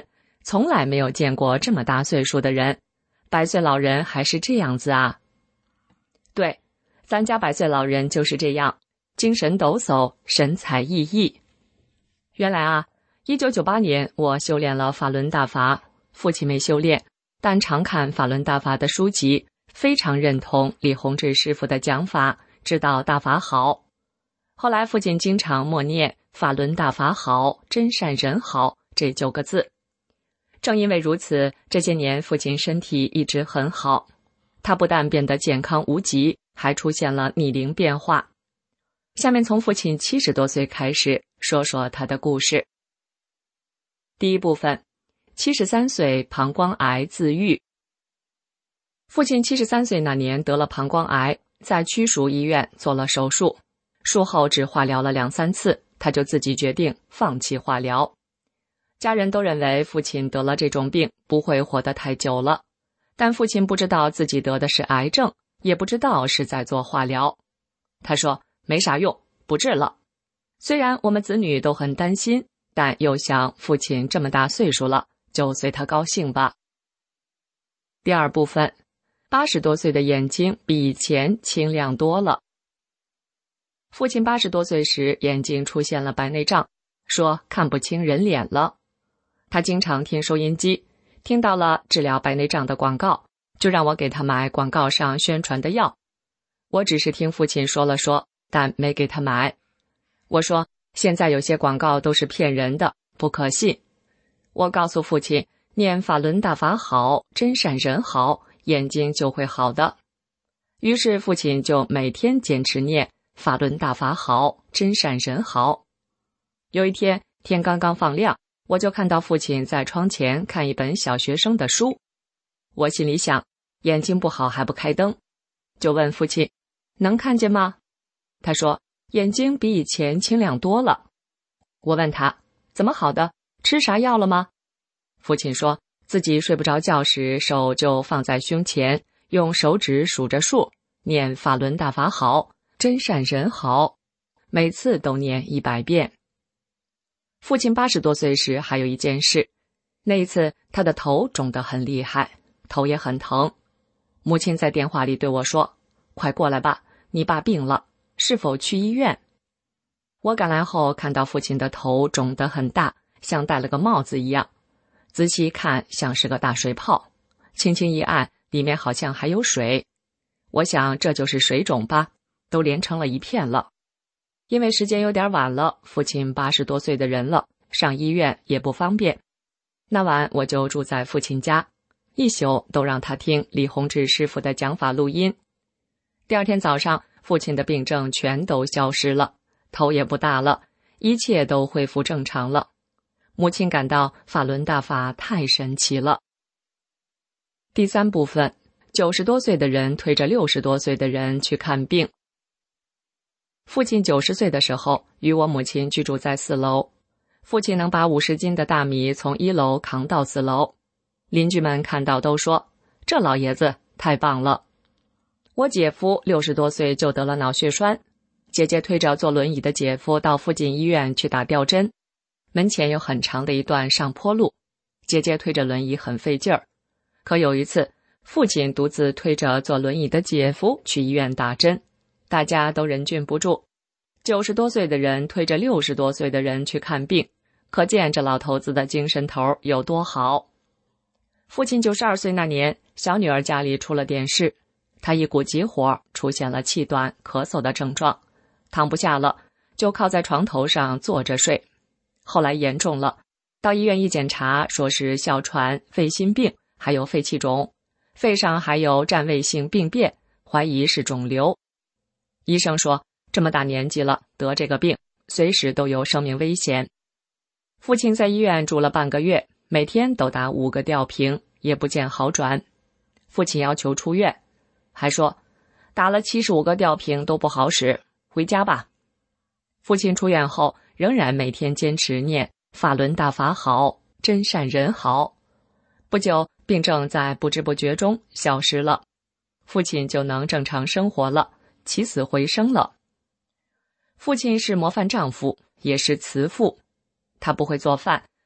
[SPEAKER 4] 从来没有见过这么大岁数的人，百岁老人还是这样子啊。对，咱家百岁老人就是这样，精神抖擞，神采奕奕。原来啊，1998年我修炼了法轮大法，父亲没修炼，但常看法轮大法的书籍，非常认同李洪志师傅的讲法，知道大法好。后来父亲经常默念法轮大法好，真善人好这9个字。正因为如此，这些年父亲身体一直很好，他不但变得健康无疾，还出现了逆龄变化。下面从父亲70多岁开始，说说他的故事。第一部分，73岁膀胱癌自愈。父亲73岁那年得了膀胱癌，在曲蜀医院做了手术，术后只化疗了2、3次，他就自己决定放弃化疗。家人都认为父亲得了这种病不会活得太久了，但父亲不知道自己得的是癌症，也不知道是在做化疗。他说没啥用，不治了。虽然我们子女都很担心，但又想父亲这么大岁数了，就随他高兴吧。第二部分，80多岁的眼睛比以前清亮多了。父亲80多岁时眼睛出现了白内障，说看不清人脸了。他经常听收音机，听到了治疗白内障的广告，就让我给他买广告上宣传的药。我只是听父亲说了说，但没给他买。我说现在有些广告都是骗人的，不可信。我告诉父亲，念法轮大法好，真善人好，眼睛就会好的。于是父亲就每天坚持念法轮大法好，真善人好。有一天天刚刚放亮，我就看到父亲在窗前看一本小学生的书。我心里想，眼睛不好还不开灯，就问父亲能看见吗？他说眼睛比以前清亮多了。我问他怎么好的，吃啥药了吗？父亲说自己睡不着觉时手就放在胸前，用手指数着数，念法轮大法好，真善人好，每次都念100遍。父亲80多岁时还有一件事，那一次他的头肿得很厉害，头也很疼。母亲在电话里对我说，快过来吧，你爸病了，是否去医院？我赶来后看到父亲的头肿得很大，像戴了个帽子一样，仔细一看像是个大水泡，轻轻一按，里面好像还有水。我想这就是水肿吧，都连成了一片了。因为时间有点晚了，父亲80多岁的人了，上医院也不方便。那晚我就住在父亲家，一宿都让他听李洪志师傅的讲法录音。第二天早上，父亲的病症全都消失了，头也不大了，一切都恢复正常了。母亲感到法轮大法太神奇了。第三部分，90多岁的人推着60多岁的人去看病。父亲90岁的时候，与我母亲居住在4楼。父亲能把50斤的大米从1楼扛到4楼，邻居们看到都说，这老爷子太棒了。我姐夫60多岁就得了脑血栓，姐姐推着坐轮椅的姐夫到附近医院去打吊针。门前有很长的一段上坡路，姐姐推着轮椅很费劲儿。可有一次，父亲独自推着坐轮椅的姐夫去医院打针，大家都忍俊不住。90多岁的人推着60多岁的人去看病，可见这老头子的精神头有多好。父亲92岁那年，小女儿家里出了点事，她一股急火，出现了气短、咳嗽的症状，躺不下了，就靠在床头上坐着睡。后来严重了，到医院一检查，说是哮喘、肺心病，还有肺气肿，肺上还有占位性病变，怀疑是肿瘤。医生说，这么大年纪了，得这个病，随时都有生命危险。父亲在医院住了半个月，每天都打5个吊瓶，也不见好转。父亲要求出院，还说打了75个吊瓶都不好使，回家吧。父亲出院后，仍然每天坚持念法轮大法好，真善人好。不久，病症在不知不觉中消失了，父亲就能正常生活了，起死回生了。父亲是模范丈夫，也是慈父。他不会做饭，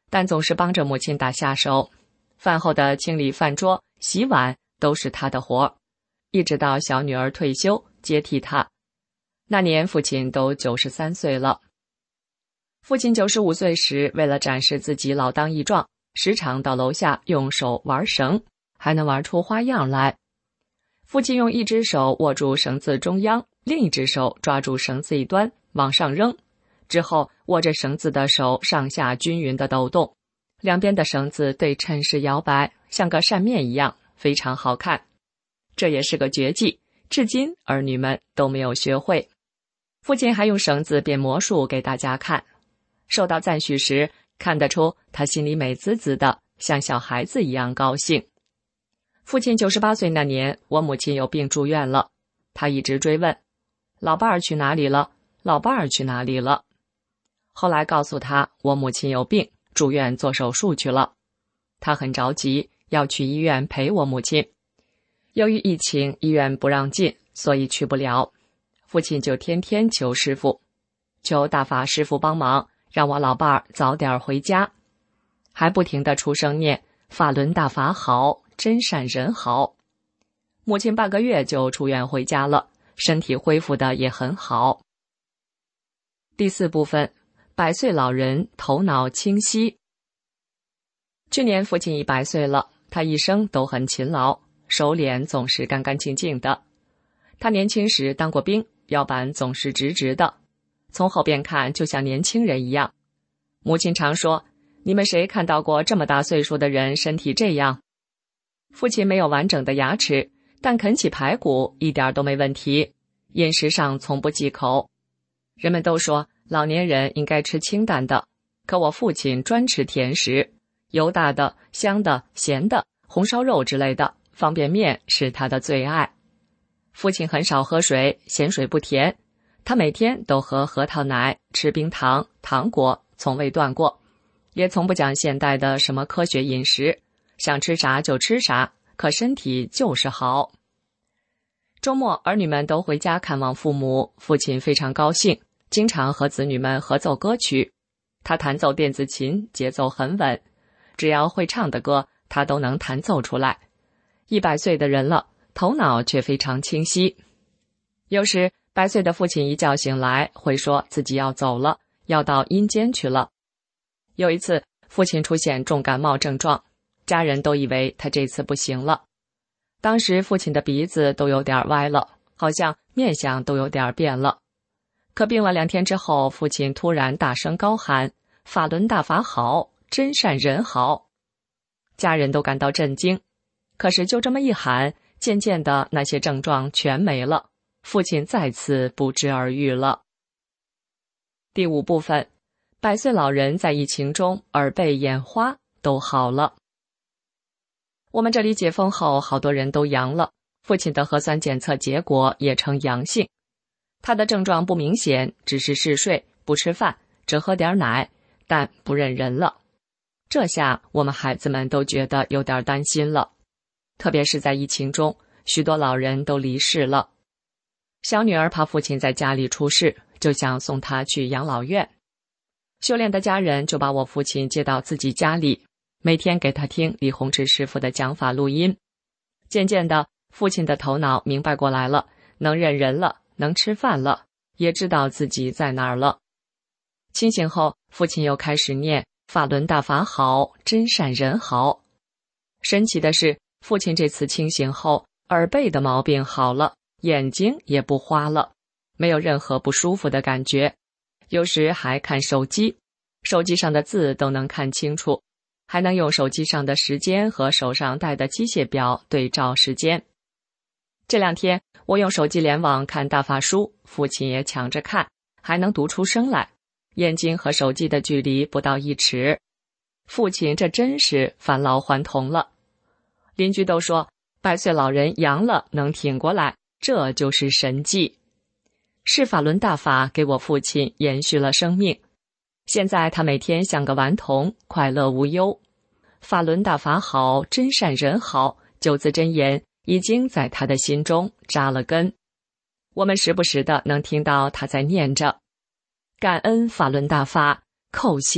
[SPEAKER 4] 但总是帮着母亲打下手。饭后的清理饭桌、洗碗都是他的活，一直到小女儿退休接替他。那年父亲都93岁了。父亲95岁时，为了展示自己老当益壮，时常到楼下用手玩绳，还能玩出花样来。父亲用一只手握住绳子中央，另一只手抓住绳子一端往上扔，之后握着绳子的手上下均匀地抖动，两边的绳子对称式摇摆，像个扇面一样，非常好看。这也是个绝技，至今儿女们都没有学会。父亲还用绳子变魔术给大家看，受到赞许时，看得出他心里美滋滋的，像小孩子一样高兴。父亲98岁那年，我母亲有病住院了，他一直追问，老伴儿去哪里了？老伴儿去哪里了？后来告诉他，我母亲有病，住院做手术去了。他很着急，要去医院陪我母亲。由于疫情，医院不让进，所以去不了。父亲就天天求师傅，求大法师父帮忙，让我老伴儿早点回家，还不停地出声念法轮大法好，真善人好。母亲半个月就出院回家了，身体恢复的也很好。第4部分，100岁老人头脑清晰。去年父亲100岁了，他一生都很勤劳，手脸总是干干净净的。他年轻时当过兵，腰板总是直直的，从后边看就像年轻人一样。母亲常说，你们谁看到过这么大岁数的人身体这样？父亲没有完整的牙齿，但啃起排骨一点都没问题，饮食上从不忌口。人们都说老年人应该吃清淡的，可我父亲专吃甜食，油大的、香的、咸的、红烧肉之类的，方便面是他的最爱。父亲很少喝水，咸水不甜，他每天都喝核桃奶，吃冰糖、糖果，从未断过，也从不讲现代的什么科学饮食，想吃啥就吃啥，可身体就是好。周末儿女们都回家看望父母，父亲非常高兴，经常和子女们合奏歌曲。他弹奏电子琴，节奏很稳，只要会唱的歌，他都能弹奏出来。100岁的人了，头脑却非常清晰。有时100岁的父亲一觉醒来，会说自己要走了，要到阴间去了。有一次，父亲出现重感冒症状，家人都以为他这次不行了。当时父亲的鼻子都有点歪了，好像面相都有点变了。可病了2天之后，父亲突然大声高喊，法轮大法好，真善人好。家人都感到震惊，可是就这么一喊，渐渐的那些症状全没了，父亲再次不治而愈了。第5部分，100岁老人在疫情中耳背眼花都好了。我们这里解封后，好多人都阳了，父亲的核酸检测结果也呈阳性。他的症状不明显，只是嗜睡，不吃饭，只喝点奶，但不认人了。这下我们孩子们都觉得有点担心了，特别是在疫情中，许多老人都离世了。小女儿怕父亲在家里出事，就想送他去养老院。修炼的家人就把我父亲接到自己家里，每天给他听李洪志师傅的讲法录音。渐渐的，父亲的头脑明白过来了，能认人了，能吃饭了，也知道自己在哪儿了。清醒后，父亲又开始念法轮大法好，真善人好。神奇的是，父亲这次清醒后，耳背的毛病好了，眼睛也不花了，没有任何不舒服的感觉。有时还看手机，手机上的字都能看清楚，还能用手机上的时间和手上戴的机械表对照时间。这2天，我用手机联网看大法书，父亲也抢着看，还能读出声来，眼睛和手机的距离不到1尺。父亲这真是返老还童了。邻居都说，100岁老人阳了能挺过来，这就是神迹。是法轮大法给我父亲延续了生命，现在他每天像个顽童，快乐无忧。法轮大法好，真善人好，9字真言已经在他的心中扎了根。我们时不时的能听到他在念着，感恩法轮大法，叩谢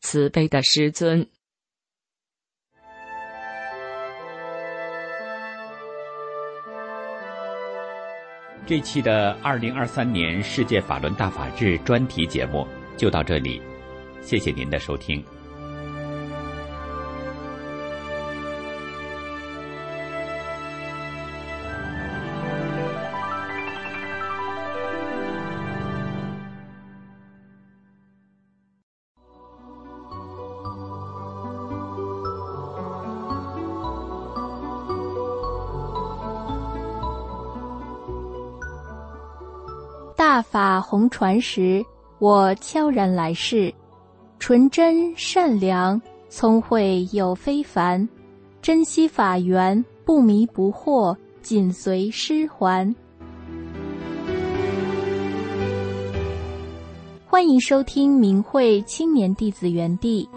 [SPEAKER 4] 慈悲的师尊。
[SPEAKER 1] 这期的2023年世界法轮大法治专题节目就到这里，谢谢您的收听。
[SPEAKER 5] 大法红传时，我悄然来世，纯真善良，聪慧又非凡，珍惜法缘，不迷不惑，紧随师还。欢迎收听明慧青年弟子园地。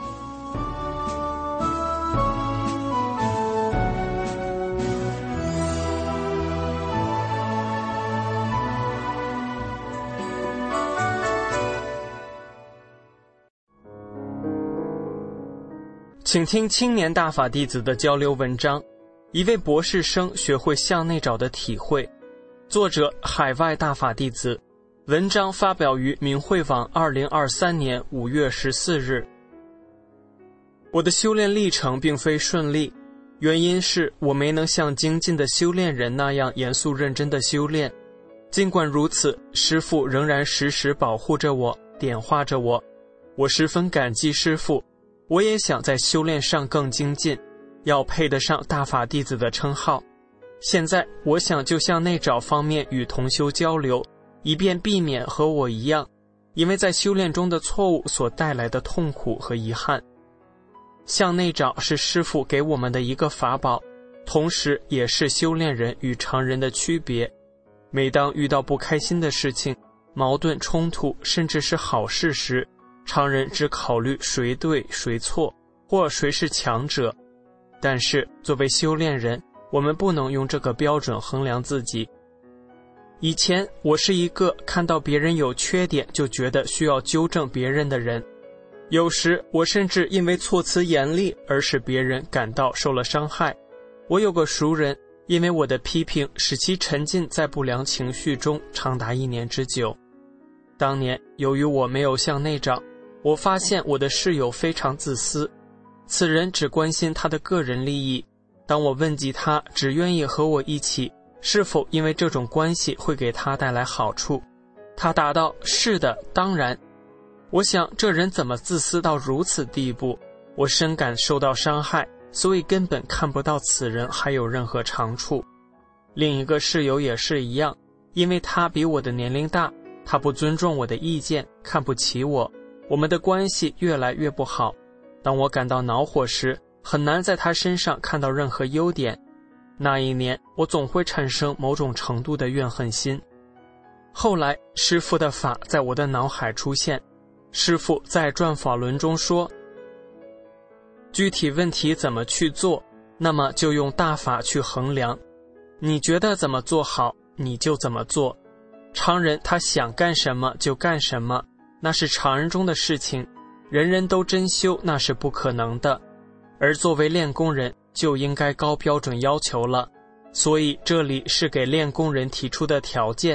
[SPEAKER 6] 请听青年大法弟子的交流文章，一位博士生学会向内找的体会，作者海外大法弟子，文章发表于明慧网2023年5月14日。我的修炼历程并非顺利，原因是我没能像精进的修炼人那样严肃认真的修炼。尽管如此，师父仍然时时保护着我，点化着我，我十分感激师父。我也想在修炼上更精进，要配得上大法弟子的称号。现在我想就向内找方面与同修交流，以便避免和我一样，因为在修炼中的错误所带来的痛苦和遗憾。向内找是师父给我们的一个法宝，同时也是修炼人与常人的区别。每当遇到不开心的事情、矛盾冲突，甚至是好事时，常人只考虑谁对谁错，或谁是强者。但是作为修炼人，我们不能用这个标准衡量自己。以前我是一个看到别人有缺点就觉得需要纠正别人的人，有时我甚至因为措辞严厉而使别人感到受了伤害。我有个熟人，因为我的批评使其沉浸在不良情绪中长达1年之久。当年由于我没有向内找，我发现我的室友非常自私，此人只关心他的个人利益。当我问及他只愿意和我一起，是否因为这种关系会给他带来好处，他答道：是的，当然。我想这人怎么自私到如此地步？我深感受到伤害，所以根本看不到此人还有任何长处。另一个室友也是一样，因为他比我的年龄大，他不尊重我的意见，看不起我，我们的关系越来越不好。当我感到恼火时，很难在他身上看到任何优点。那一年，我总会产生某种程度的怨恨心。后来，师父的法在我的脑海出现。师父在转法轮中说，具体问题怎么去做，那么就用大法去衡量。你觉得怎么做好，你就怎么做。常人他想干什么就干什么，那是常人中的事情，人人都真修那是不可能的。而作为练功人就应该高标准要求了，所以这里是给练功人提出的条件。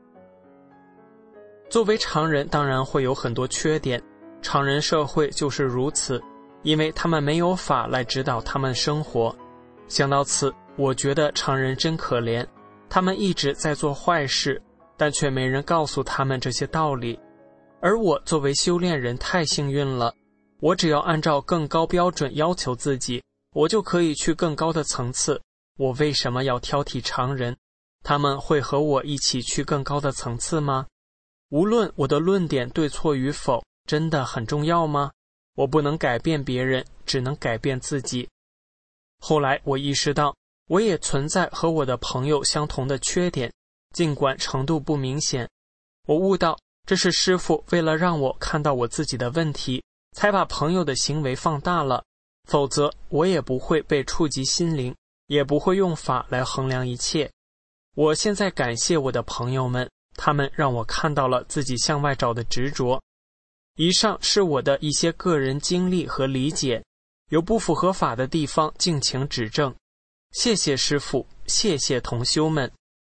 [SPEAKER 6] 作为常人当然会有很多缺点，常人社会就是如此，因为他们没有法来指导他们生活。想到此，我觉得常人真可怜，他们一直在做坏事，但却没人告诉他们这些道理。而我作为修炼人太幸运了，我只要按照更高标准要求自己，我就可以去更高的层次。我为什么要挑剔常人？他们会和我一起去更高的层次吗？无论我的论点对错与否，真的很重要吗？我不能改变别人，只能改变自己。后来我意识到，我也存在和我的朋友相同的缺点，尽管程度不明显。我悟到，这是师父为了让我看到我自己的问题，才把朋友的行为放大了，否则我也不会被触及心灵，也不会用法来衡量一切。我现在感谢我的朋友们，他们让我看到了自己向外找的执着。 以上是我的一些个人经历和理解，有不符合法的地方敬请指正。谢谢师父，谢谢同修们。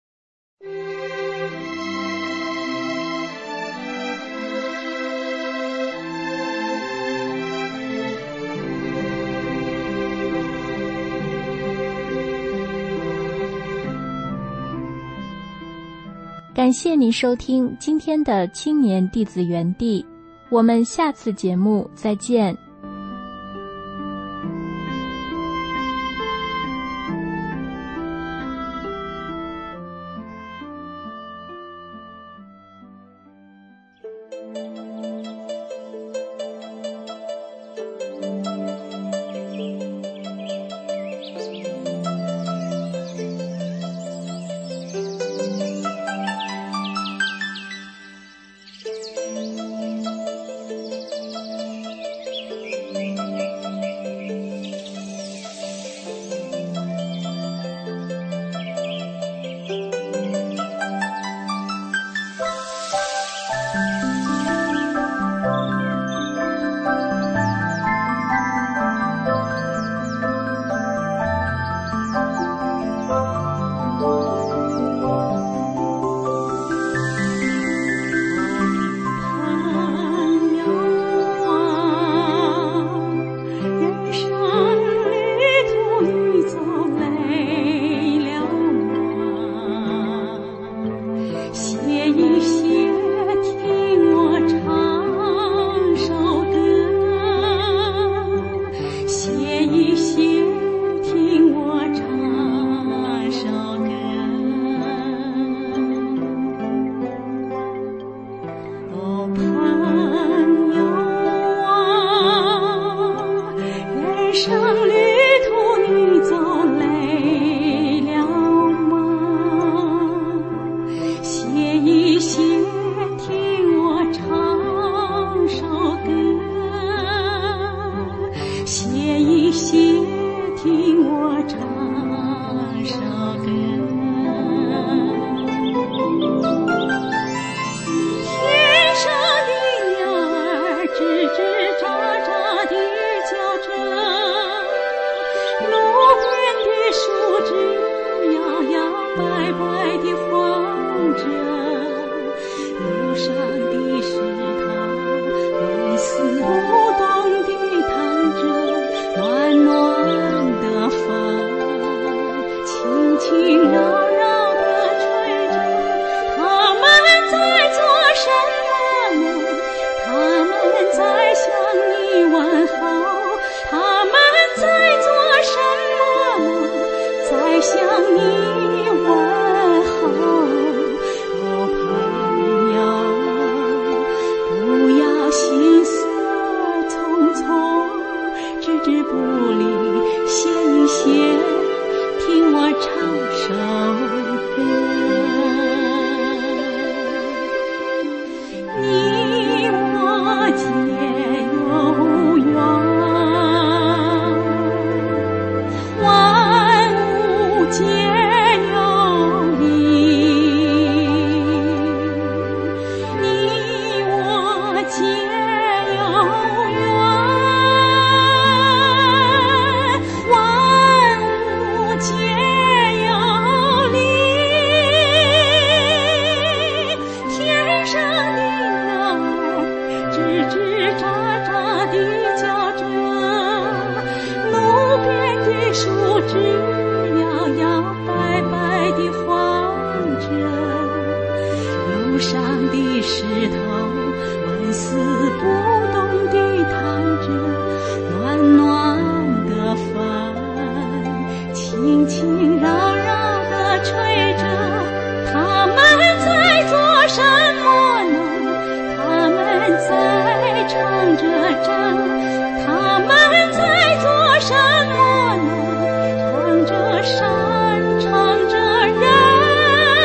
[SPEAKER 5] 感谢您收听今天的青年弟子园地，我们下次节目再见。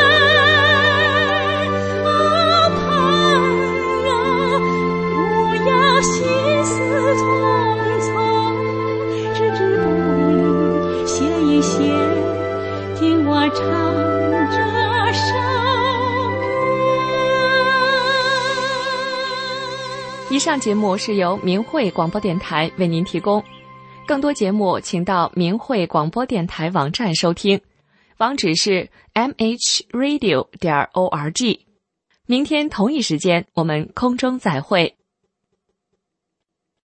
[SPEAKER 7] 不要
[SPEAKER 4] 上节目是由明慧广播电台为您提供，更多节目请到明慧广播电台网站收听，网址是 mhradio.org。明天同一时间我们空中再会。